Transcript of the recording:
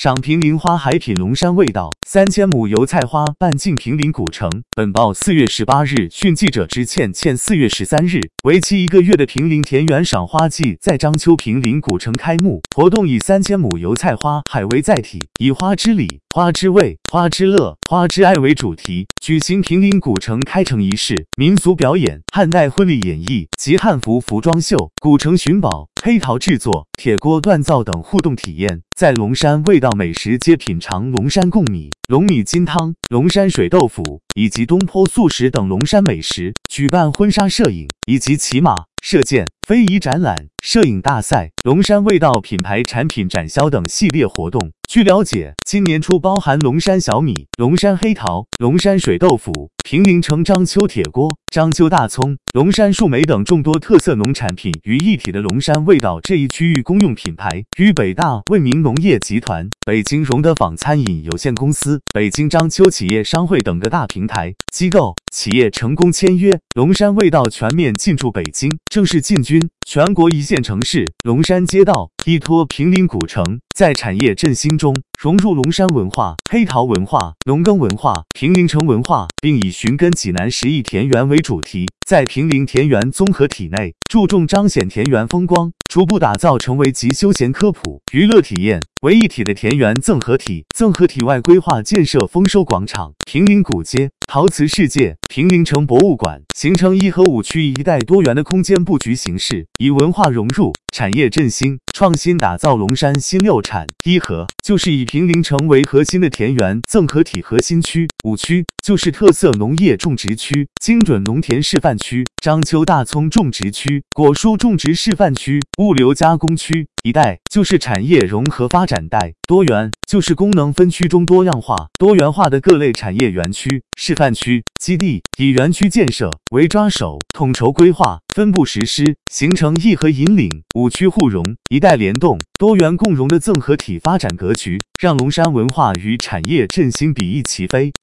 赏平林花海品龙山味道，3000亩油菜花半径平林古城。本报4月18日讯记者之倩4月13日，为期1个月的平林田园赏花季在章丘平林古城开幕。活动以3000亩油菜花海为载体，以花之礼、花之味、花之乐、花之爱为主题，举行平林古城开城仪式、民俗表演、汉代婚礼演绎及汉服服装秀、古城寻宝、黑陶制作、铁锅锻造等互动体验。在龙山味道美食街品尝龙山贡米、龙米金汤、龙山水豆腐以及东坡素食等龙山美食，举办婚纱摄影以及骑马、射箭、非遗展览、摄影大赛、龙山味道品牌产品展销等系列活动。据了解，今年初包含龙山小米、龙山黑陶、龙山水豆腐、平林城章丘铁锅、章丘大葱、龙山树莓等众多特色农产品于一体的龙山味道这一区域公用品牌，与北大为民农业集团、北京荣德坊餐饮有限公司、北京章丘企业商会等各大平台、机构、企业成功签约，龙山味道全面进驻北京，正式进军全国一线城市。龙山街道依托平林古城，在产业振兴中融入龙山文化、黑陶文化、农耕文化、平林城文化，并以寻根济南10亿田园为主题，在平林田园综合体内注重彰显田园风光，逐步打造成为集休闲科普、娱乐体验为一体的田园综合体。综合体外规划建设丰收广场、平林古街、陶瓷世界、平林城博物馆，形成1和5区一带多元的空间布局形式，以文化融入、产业振兴、创新打造龙山新六产。1和就是以平林城为核心的田园综合体核心区，5区就是特色农业种植区、精准农田示范区、章丘大葱种植区、果蔬种植示范区、物流加工区。一带就是产业融合发展带，多元就是功能分区中多样化、多元化的各类产业园区、示范区、基地，以园区建设为抓手，统筹规划，分步实施，形成1和引领、5区互融、一带联动、多元共融的综合体发展格局，让龙山文化与产业振兴比翼齐飞。